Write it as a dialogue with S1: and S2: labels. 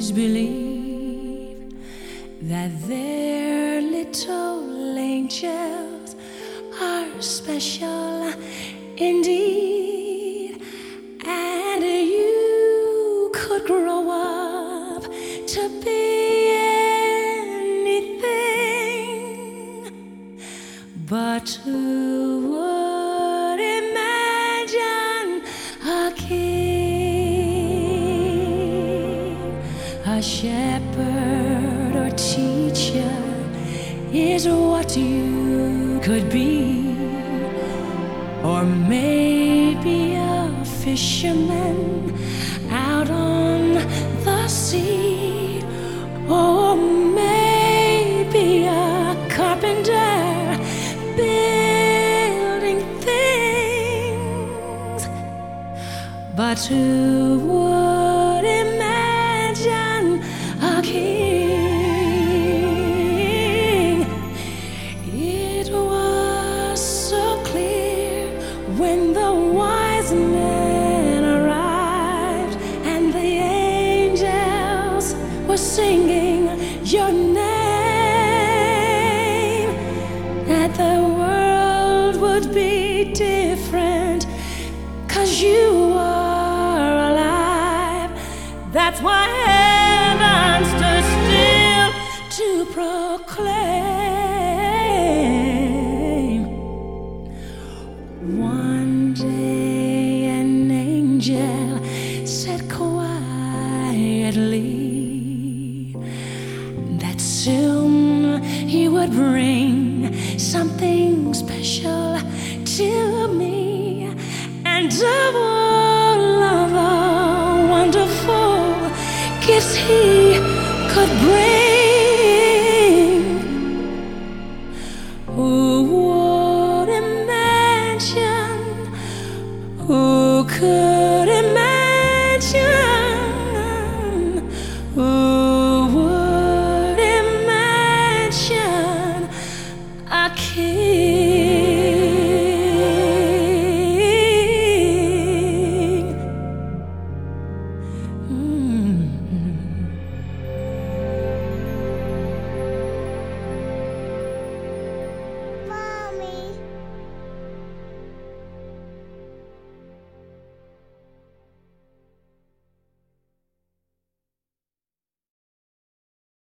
S1: boys believe that their little angels are special indeed, and you could grow up to be anything, but who would imagine a king, a shepherd or teacher is what you could be, or maybe a fisherman out on the sea, or maybe a carpenter building things. But who would imagine a king? It was so clear when the wise men arrived and the angels were singing your name, that the world would be different 'cause you are alive. That's why heaven stood still to proclaim. One day an angel said quietly that soon he would bring something special to me, and of all of the wonderful gifts he could bring, who would imagine, who could imagine, who